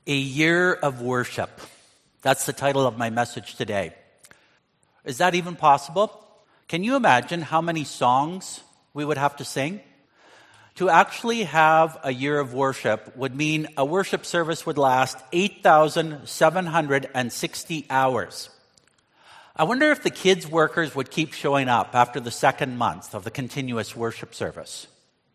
A year of worship. That's the title of my message today. Is that even possible? Can you imagine how many songs we would have to sing? To actually have a year of worship would mean a worship service would last 8,760 hours. I wonder if the kids' workers would keep showing up after the second month of the continuous worship service.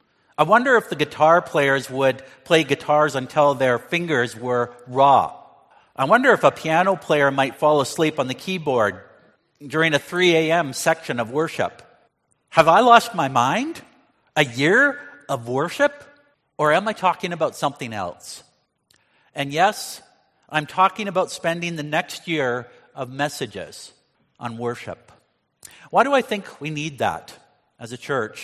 I wonder if the guitar players would play guitars until their fingers were raw. I wonder if a piano player might fall asleep on the keyboard during a 3 a.m. section of worship. Have I lost my mind? A year of worship? Or am I talking about something else? And yes, I'm talking about spending the next year of messages on worship. Why do I think we need that as a church?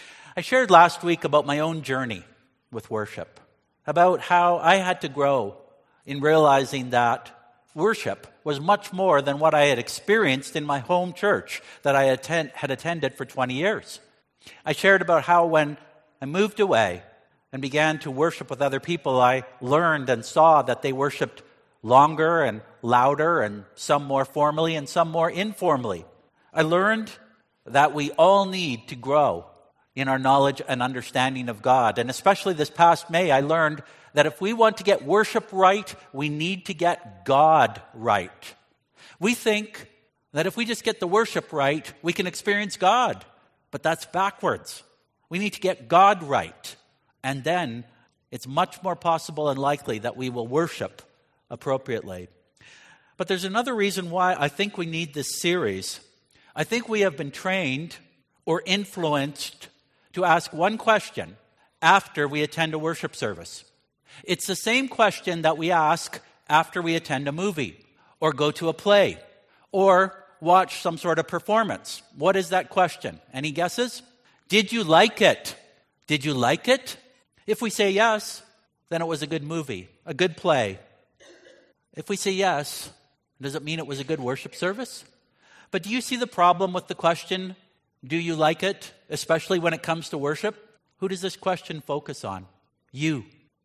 I shared last week about my own journey with worship, about how I had to grow in realizing that worship was much more than what I had experienced in my home church that I had attended for 20 years. I shared about how when I moved away and began to worship with other people, I learned and saw that they worshiped longer and louder, and some more formally and some more informally. I learned that we all need to grow in our knowledge and understanding of God. And especially this past May, I learned that if we want to get worship right, we need to get God right. We think that if we just get the worship right, we can experience God. But that's backwards. We need to get God right. And then it's much more possible and likely that we will worship appropriately. But there's another reason why I think we need this series. I think we have been trained or influenced to ask one question after we attend a worship service. It's the same question that we ask after we attend a movie or go to a play or watch some sort of performance. What is that question? Any guesses? Did you like it? Did you like it? If we say yes, then it was a good movie, a good play. If we say yes, does it mean it was a good worship service? But do you see the problem with the question, do you like it, especially when it comes to worship? Who does this question focus on? You,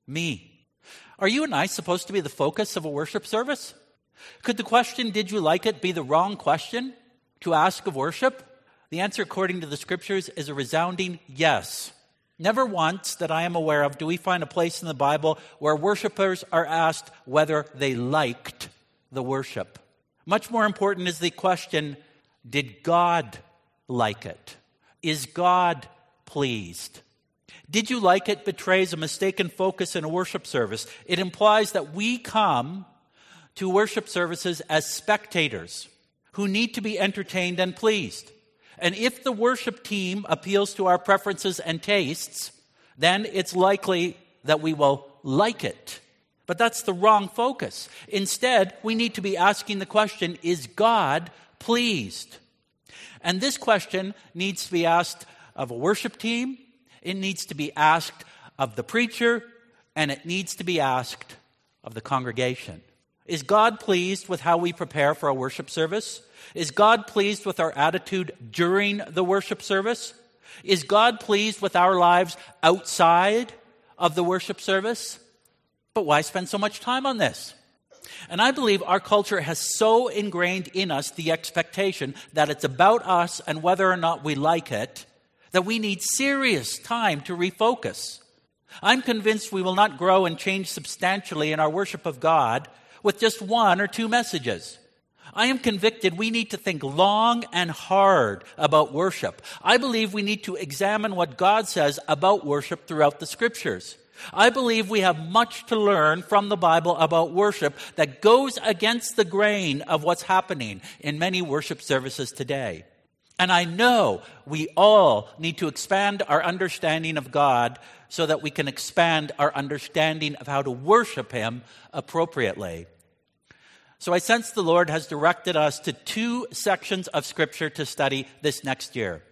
me. Are you and I supposed to be the focus of a worship service? Could the question, did you like it, be the wrong question to ask of worship? The answer, according to the scriptures, is a resounding yes. Never once that I am aware of do we find a place in the Bible where worshipers are asked whether they liked the worship. Much more important is the question, did God like it? Is God pleased? Did you like it betrays a mistaken focus in a worship service. It implies that we come to worship services as spectators who need to be entertained and pleased. And if the worship team appeals to our preferences and tastes, then it's likely that we will like it. But that's the wrong focus. Instead, we need to be asking the question, is God pleased? And this question needs to be asked of a worship team, it needs to be asked of the preacher, and it needs to be asked of the congregation. Is God pleased with how we prepare for a worship service? Is God pleased with our attitude during the worship service? Is God pleased with our lives outside of the worship service? But why spend so much time on this? And I believe our culture has so ingrained in us the expectation that it's about us and whether or not we like it, that we need serious time to refocus. I'm convinced we will not grow and change substantially in our worship of God with just one or two messages. I am convicted we need to think long and hard about worship. I believe we need to examine what God says about worship throughout the scriptures. I believe we have much to learn from the Bible about worship that goes against the grain of what's happening in many worship services today. And I know we all need to expand our understanding of God so that we can expand our understanding of how to worship Him appropriately. So I sense the Lord has directed us to two sections of Scripture to study this next year.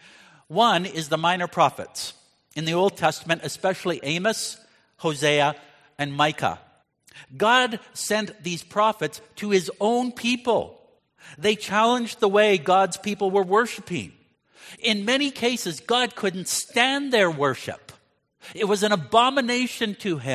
One is the minor prophets. In the Old Testament, especially Amos, Hosea, and Micah. God sent these prophets to His own people. They challenged the way God's people were worshiping. In many cases, God couldn't stand their worship. It was an abomination to Him.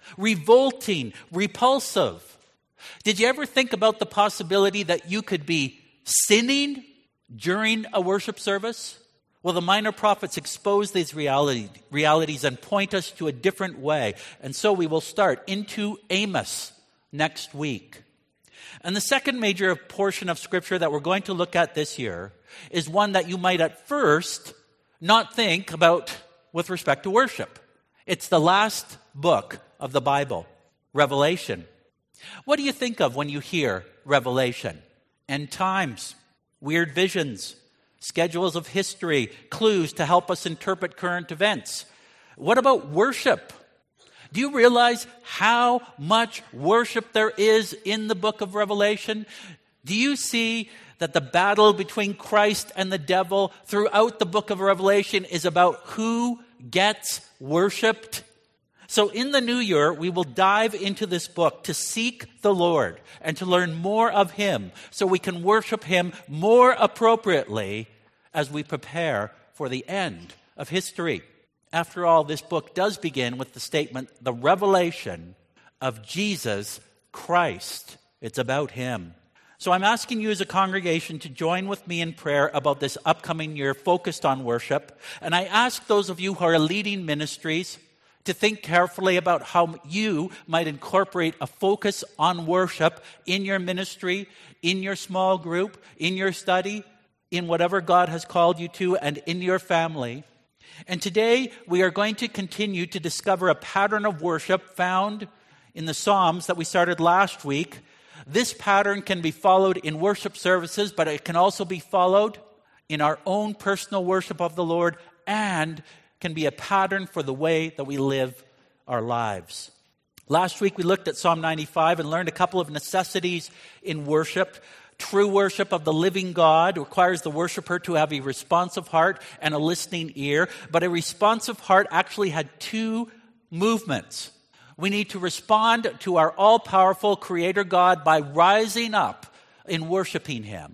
revolting, repulsive. Did you ever think about the possibility that you could be sinning during a worship service? Well, the minor prophets expose these realities and point us to a different way. And so we will start into Amos next week. And the second major portion of Scripture that we're going to look at this year is one that you might at first not think about with respect to worship. It's the last book of the Bible, Revelation. What do you think of when you hear Revelation? End times, weird visions, schedules of history, clues to help us interpret current events. What about worship? Do you realize how much worship there is in the book of Revelation? Do you see that the battle between Christ and the devil throughout the book of Revelation is about who gets worshiped? So in the new year, we will dive into this book to seek the Lord and to learn more of Him so we can worship Him more appropriately as we prepare for the end of history. After all, this book does begin with the statement, the revelation of Jesus Christ. It's about Him. So I'm asking you as a congregation to join with me in prayer about this upcoming year focused on worship. And I ask those of you who are leading ministries to think carefully about how you might incorporate a focus on worship in your ministry, in your small group, in your study, in whatever God has called you to, and in your family. And today we are going to continue to discover a pattern of worship found in the Psalms that we started last week. This pattern can be followed in worship services, but it can also be followed in our own personal worship of the Lord and can be a pattern for the way that we live our lives. Last week we looked at Psalm 95 and learned a couple of necessities in worship. True worship of the living God requires the worshiper to have a responsive heart and a listening ear. But a responsive heart actually had two movements. We need to respond to our all-powerful Creator God by rising up in worshiping Him.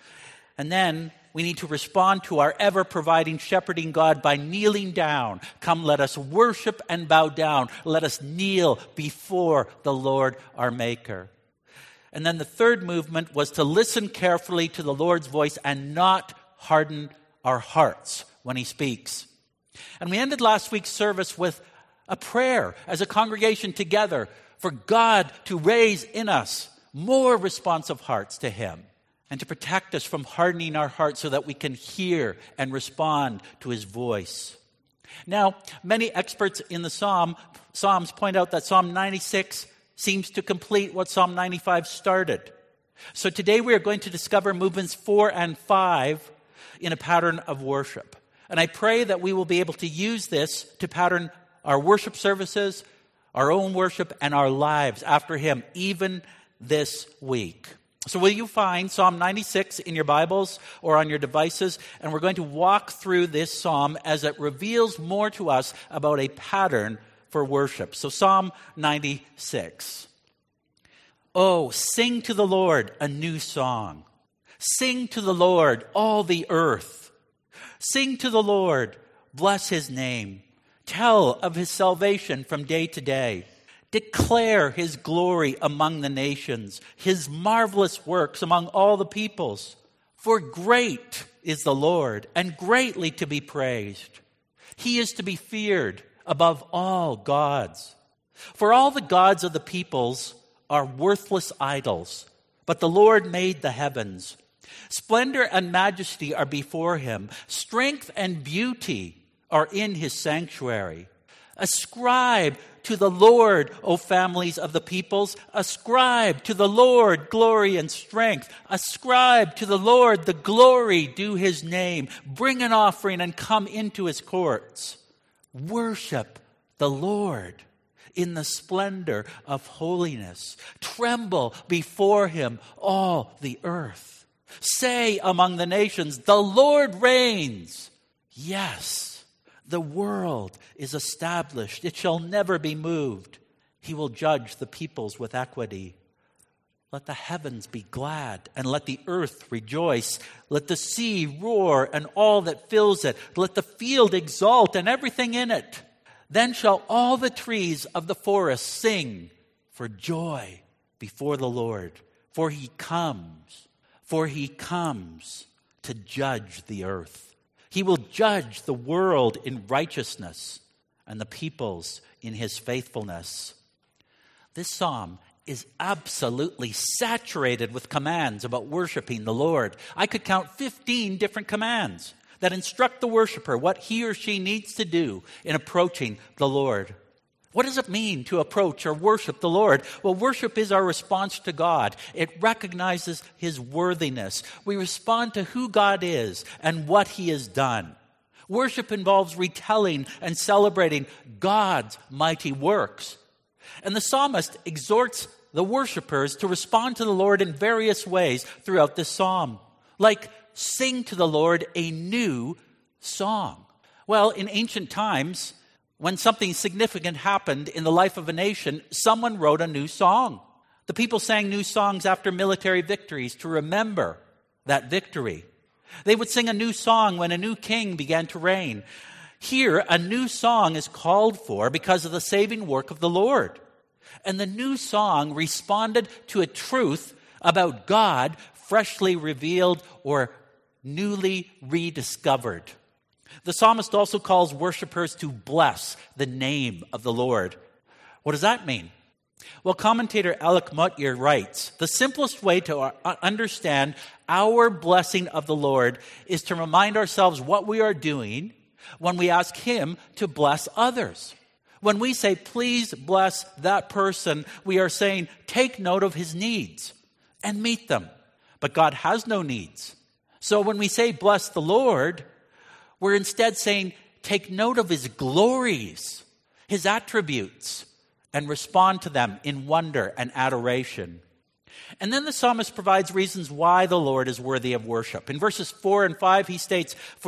And then we need to respond to our ever-providing, shepherding God by kneeling down. Come, let us worship and bow down. Let us kneel before the Lord our Maker. And then the third movement was to listen carefully to the Lord's voice and not harden our hearts when He speaks. And we ended last week's service with a prayer as a congregation together for God to raise in us more responsive hearts to Him and to protect us from hardening our hearts so that we can hear and respond to His voice. Now, many experts in the Psalms point out that Psalm 96 seems to complete what Psalm 95 started. So today we are going to discover movements 4 and 5 in a pattern of worship. And I pray that we will be able to use this to pattern our worship services, our own worship, and our lives after Him, even this week. So will you find Psalm 96 in your Bibles or on your devices? And we're going to walk through this psalm as it reveals more to us about a pattern for worship. So Psalm 96. Oh, sing to the Lord a new song. Sing to the Lord, all the earth. Sing to the Lord, bless His name. Tell of His salvation from day to day. Declare His glory among the nations, His marvelous works among all the peoples. For great is the Lord, and greatly to be praised. He is to be feared above all gods. For all the gods of the peoples are worthless idols, but the Lord made the heavens. Splendor and majesty are before Him. Strength and beauty are in His sanctuary. Ascribe to the Lord, O families of the peoples. Ascribe to the Lord glory and strength. Ascribe to the Lord the glory due His name. Bring an offering and come into His courts. Worship the Lord in the splendor of holiness. Tremble before Him, all the earth. Say among the nations, the Lord reigns. Yes, the world is established. It shall never be moved. He will judge the peoples with equity. Let the heavens be glad, and let the earth rejoice. Let the sea roar, and all that fills it. Let the field exult, and everything in it. Then shall all the trees of the forest sing for joy before the Lord, for he comes to judge the earth. He will judge the world in righteousness and the peoples in his faithfulness. This psalm is absolutely saturated with commands about worshiping the Lord. I could count 15 different commands that instruct the worshiper what he or she needs to do in approaching the Lord. What does it mean to approach or worship the Lord? Well, worship is our response to God. It recognizes his worthiness. We respond to who God is and what he has done. Worship involves retelling and celebrating God's mighty works. And the psalmist exhorts the worshipers to respond to the Lord in various ways throughout this psalm, like sing to the Lord a new song. Well, in ancient times, when something significant happened in the life of a nation, someone wrote a new song. The people sang new songs after military victories to remember that victory. They would sing a new song when a new king began to reign. Here, a new song is called for because of the saving work of the Lord. And the new song responded to a truth about God freshly revealed or newly rediscovered. The psalmist also calls worshipers to bless the name of the Lord. What does that mean? Well, commentator Alec Motyer writes, the simplest way to understand our blessing of the Lord is to remind ourselves what we are doing when we ask him to bless others. When we say, please bless that person, we are saying, take note of his needs and meet them. But God has no needs. So when we say, bless the Lord, we're instead saying, take note of his glories, his attributes, and respond to them in wonder and adoration. And then the psalmist provides reasons why the Lord is worthy of worship. In verses 4 and 5, he states, for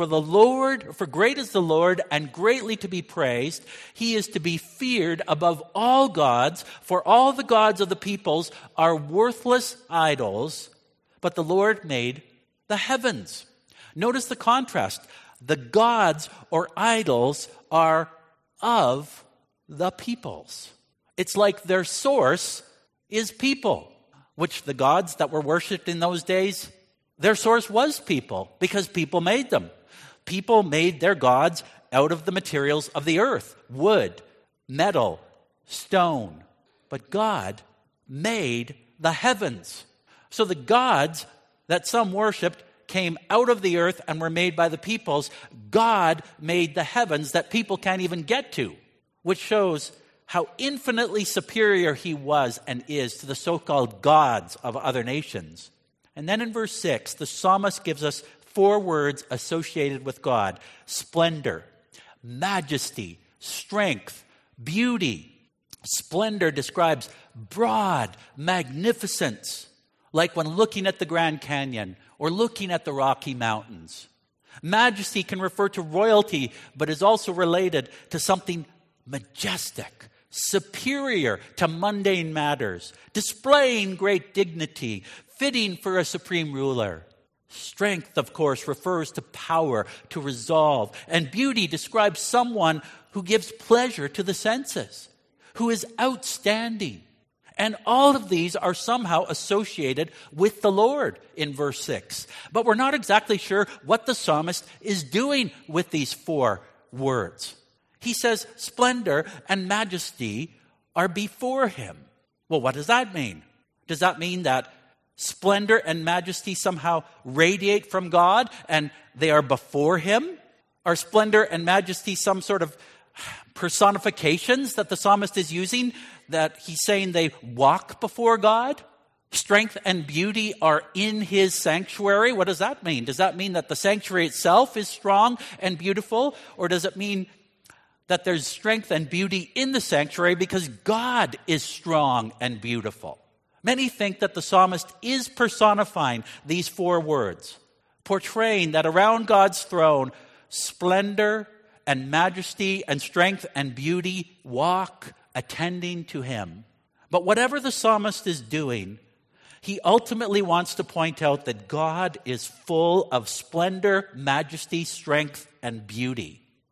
great is the Lord and greatly to be praised. He is to be feared above all gods, for all the gods of the peoples are worthless idols, but the Lord made the heavens. Notice the contrast. The gods or idols are of the peoples. It's like their source is people, which the gods that were worshipped in those days, their source was people because people made them. People made their gods out of the materials of the earth, wood, metal, stone. But God made the heavens. So the gods that some worshipped came out of the earth and were made by the peoples. God made the heavens that people can't even get to, which shows how infinitely superior he was and is to the so-called gods of other nations. And then in verse 6, the psalmist gives us 4 words associated with God: splendor, majesty, strength, beauty. Splendor describes broad magnificence, like when looking at the Grand Canyon or looking at the Rocky Mountains. Majesty can refer to royalty, but is also related to something majestic, superior to mundane matters, displaying great dignity, fitting for a supreme ruler. Strength, of course, refers to power, to resolve, and beauty describes someone who gives pleasure to the senses, who is outstanding. And all of these are somehow associated with the Lord in verse 6. But we're not exactly sure what the psalmist is doing with these 4 words. He says splendor and majesty are before him. Well, what does that mean? Does that mean that splendor and majesty somehow radiate from God and they are before him? Are splendor and majesty some sort of personifications that the psalmist is using, that he's saying they walk before God? Strength and beauty are in his sanctuary. What does that mean? Does that mean that the sanctuary itself is strong and beautiful? Or does it mean that there's strength and beauty in the sanctuary because God is strong and beautiful? Many think that the psalmist is personifying these 4 words, portraying that around God's throne, splendor and majesty and strength and beauty walk, attending to him. But whatever the psalmist is doing, he ultimately wants to point out that God is full of splendor, majesty, strength, and beauty.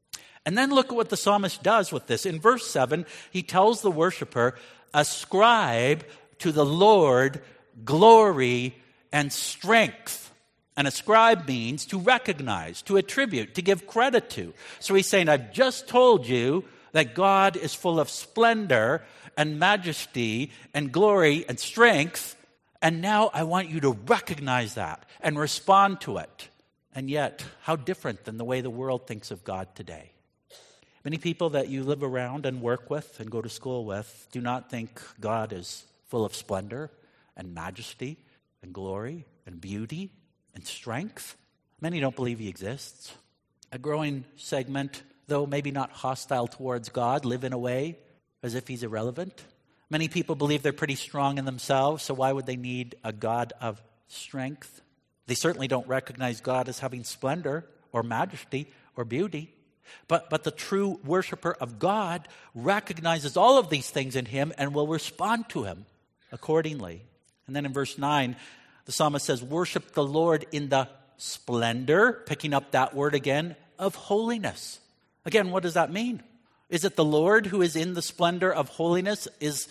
And then look at what the psalmist does with this. In verse 7, he tells the worshiper, ascribe to the Lord glory and strength. And ascribe means to recognize, to attribute, to give credit to. So he's saying, I've just told you that God is full of splendor and majesty and glory and strength, and now I want you to recognize that and respond to it. And yet, how different than the way the world thinks of God today. Many people that you live around and work with and go to school with do not think God is full of splendor and majesty and glory and beauty and strength. Many don't believe he exists. A growing segment, though maybe not hostile towards God, live in a way as if he's irrelevant. Many people believe they're pretty strong in themselves, so why would they need a God of strength? They certainly don't recognize God as having splendor or majesty or beauty. But the true worshiper of God recognizes all of these things in him and will respond to him accordingly. And then in verse 9, the psalmist says, worship the Lord in the splendor, picking up that word again, of holiness. Again, what does that mean? Is it the Lord who is in the splendor of holiness? Is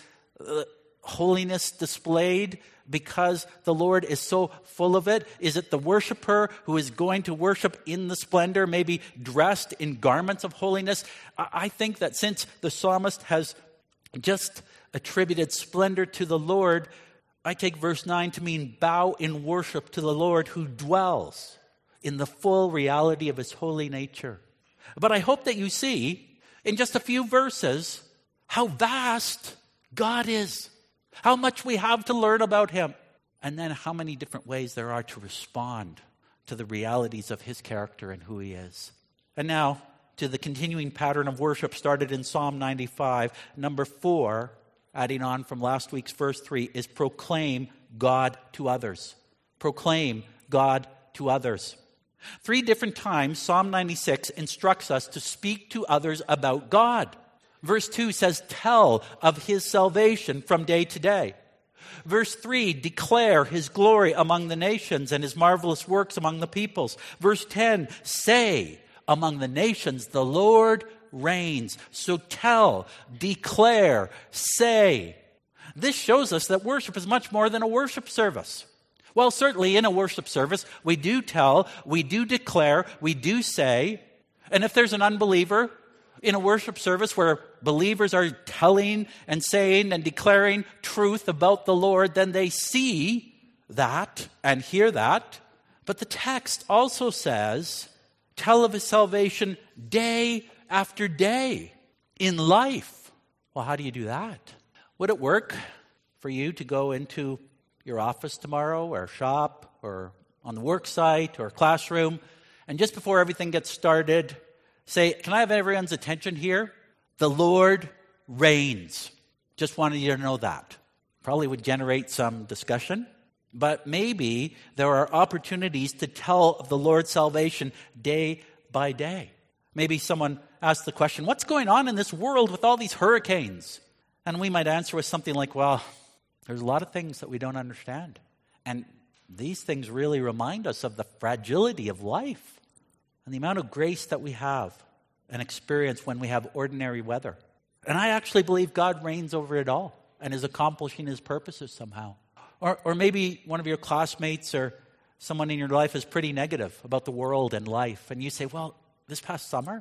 holiness displayed because the Lord is so full of it? Is it the worshiper who is going to worship in the splendor, maybe dressed in garments of holiness? I think that since the psalmist has just attributed splendor to the Lord, I take verse 9 to mean bow in worship to the Lord who dwells in the full reality of his holy nature. But I hope that you see in just a few verses how vast God is, how much we have to learn about him, and then how many different ways there are to respond to the realities of his character and who he is. And now to the continuing pattern of worship started in Psalm 95. Number 4, adding on from last week's verse 3, is proclaim God to others. Proclaim God to others. 3 different times, Psalm 96 instructs us to speak to others about God. Verse 2 says, tell of his salvation from day to day. Verse 3, declare his glory among the nations and his marvelous works among the peoples. Verse 10, say among the nations, the Lord reigns. So tell, declare, say. This shows us that worship is much more than a worship service. Well, certainly in a worship service, we do tell, we do declare, we do say. And if there's an unbeliever in a worship service where believers are telling and saying and declaring truth about the Lord, then they see that and hear that. But the text also says, tell of his salvation day after day in life. Well, how do you do that? Would it work for you to go into your office tomorrow or shop or on the work site or classroom and just before everything gets started, say, can I have everyone's attention here? The Lord reigns. Just wanted you to know that. Probably would generate some discussion, but maybe there are opportunities to tell of the Lord's salvation day by day. Maybe someone asks the question, what's going on in this world with all these hurricanes? And we might answer with something like, well, there's a lot of things that we don't understand. And these things really remind us of the fragility of life and the amount of grace that we have and experience when we have ordinary weather. And I actually believe God reigns over it all and is accomplishing his purposes somehow. Or maybe one of your classmates or someone in your life is pretty negative about the world and life. And you say, well, this past summer,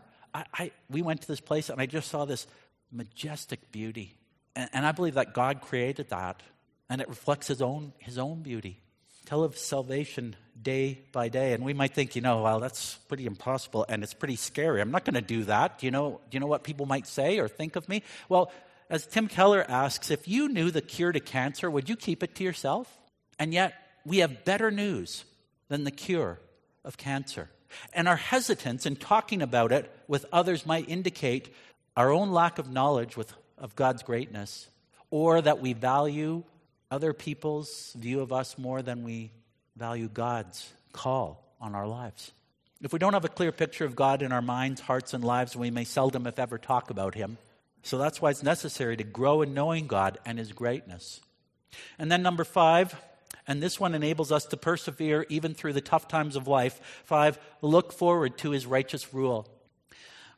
we went to this place and I just saw this majestic beauty. And I believe that God created that. And it reflects his own beauty. Tell of salvation day by day. And we might think, well, that's pretty impossible and it's pretty scary. I'm not going to do that. Do you know what people might say or think of me? Well, as Tim Keller asks, if you knew the cure to cancer, would you keep it to yourself? And yet, we have better news than the cure of cancer. And our hesitance in talking about it with others might indicate our own lack of knowledge of God's greatness, or that we value other people's view of us more than we value God's call on our lives. If we don't have a clear picture of God in our minds, hearts, and lives, we may seldom, if ever, talk about him. So that's why it's necessary to grow in knowing God and his greatness. And then number 5, and this one enables us to persevere even through the tough times of life. 5, look forward to his righteous rule.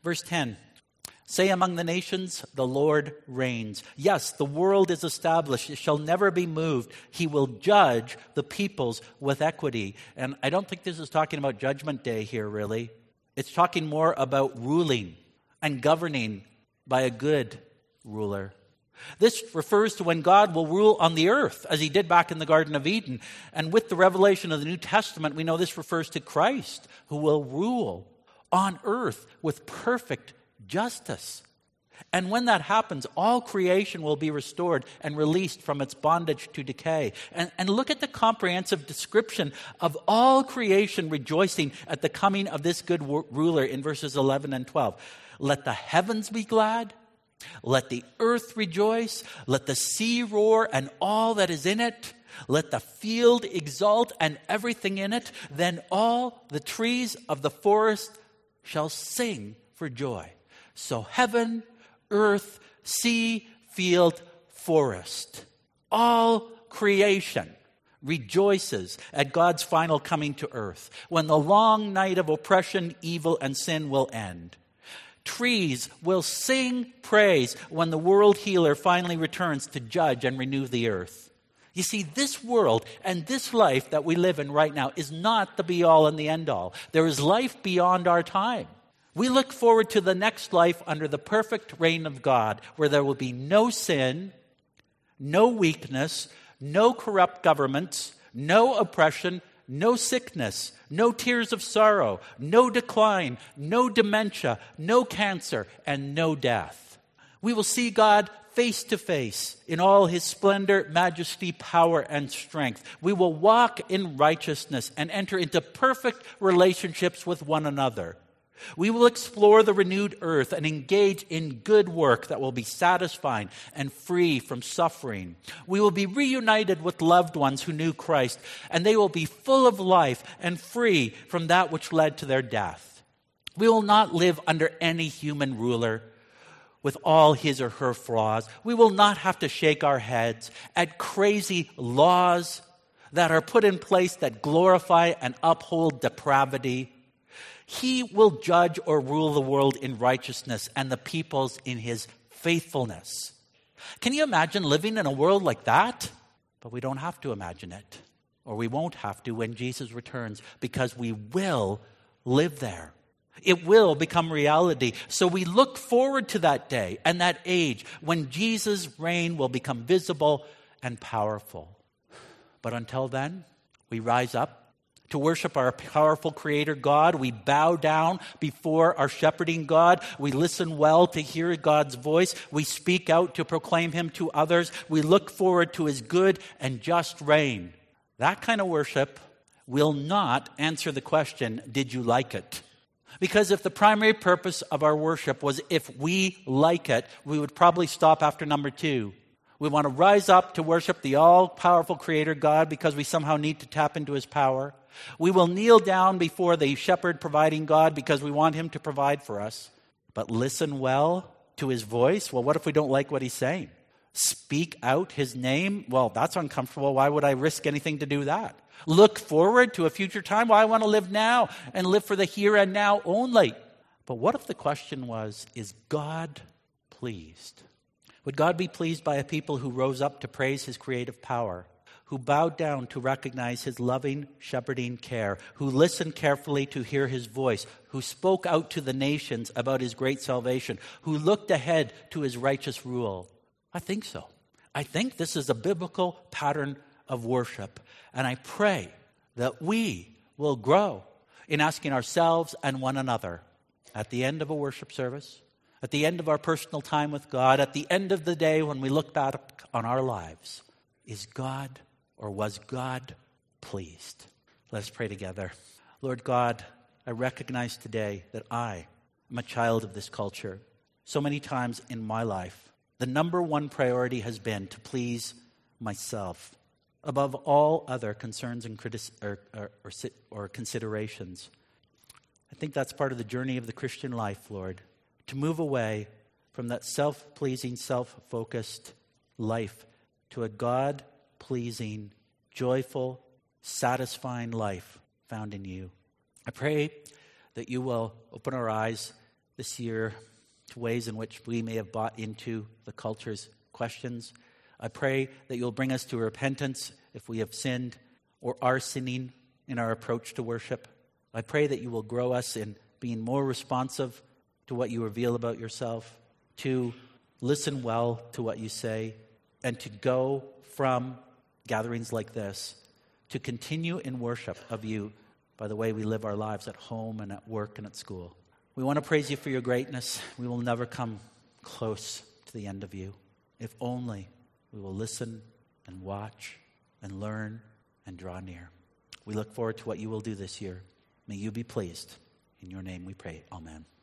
Verse 10, say among the nations, the Lord reigns. Yes, the world is established. It shall never be moved. He will judge the peoples with equity. And I don't think this is talking about Judgment Day here, really. It's talking more about ruling and governing by a good ruler. This refers to when God will rule on the earth, as he did back in the Garden of Eden. And with the revelation of the New Testament, we know this refers to Christ, who will rule on earth with perfect justice. And when that happens, all creation will be restored and released from its bondage to decay. And look at the comprehensive description of all creation rejoicing at the coming of this good ruler in verses 11 and 12. Let the heavens be glad. Let the earth rejoice. Let the sea roar and all that is in it. Let the field exult and everything in it. Then all the trees of the forest shall sing for joy. So heaven, earth, sea, field, forest, all creation rejoices at God's final coming to earth, when the long night of oppression, evil, and sin will end. Trees will sing praise when the world healer finally returns to judge and renew the earth. You see, this world and this life that we live in right now is not the be-all and the end-all. There is life beyond our time. We look forward to the next life under the perfect reign of God, where there will be no sin, no weakness, no corrupt governments, no oppression, no sickness, no tears of sorrow, no decline, no dementia, no cancer, and no death. We will see God face to face in all his splendor, majesty, power, and strength. We will walk in righteousness and enter into perfect relationships with one another. We will explore the renewed earth and engage in good work that will be satisfying and free from suffering. We will be reunited with loved ones who knew Christ, and they will be full of life and free from that which led to their death. We will not live under any human ruler with all his or her flaws. We will not have to shake our heads at crazy laws that are put in place that glorify and uphold depravity. He will judge or rule the world in righteousness and the peoples in his faithfulness. Can you imagine living in a world like that? But we don't have to imagine it, or we won't have to when Jesus returns, because we will live there. It will become reality. So we look forward to that day and that age when Jesus' reign will become visible and powerful. But until then, we rise up to worship our powerful Creator God. We bow down before our shepherding God. We listen well to hear God's voice. We speak out to proclaim him to others. We look forward to his good and just reign. That kind of worship will not answer the question, did you like it? Because if the primary purpose of our worship was if we like it, we would probably stop after number 2. We want to rise up to worship the all-powerful Creator God because we somehow need to tap into his power. We will kneel down before the shepherd providing God because we want him to provide for us. But listen well to his voice. Well, what if we don't like what he's saying? Speak out his name. Well, that's uncomfortable. Why would I risk anything to do that? Look forward to a future time. Well, I want to live now and live for the here and now only. But what if the question was, is God pleased? Would God be pleased by a people who rose up to praise his creative power, who bowed down to recognize his loving, shepherding care, who listened carefully to hear his voice, who spoke out to the nations about his great salvation, who looked ahead to his righteous rule? I think so. I think this is a biblical pattern of worship. And I pray that we will grow in asking ourselves and one another at the end of a worship service, at the end of our personal time with God, at the end of the day when we look back on our lives, is God or was God pleased? Let's pray together. Lord God, I recognize today that I am a child of this culture. So many times in my life, the number one priority has been to please myself above all other concerns and considerations. I think that's part of the journey of the Christian life, Lord, to move away from that self-pleasing, self-focused life to a God-pleasing, joyful, satisfying life found in you. I pray that you will open our eyes this year to ways in which we may have bought into the culture's questions. I pray that you'll bring us to repentance if we have sinned or are sinning in our approach to worship. I pray that you will grow us in being more responsive to what you reveal about yourself, to listen well to what you say, and to go from gatherings like this to continue in worship of you by the way we live our lives at home and at work and at school. We want to praise you for your greatness. We will never come close to the end of you. If only we will listen and watch and learn and draw near. We look forward to what you will do this year. May you be pleased. In your name we pray. Amen.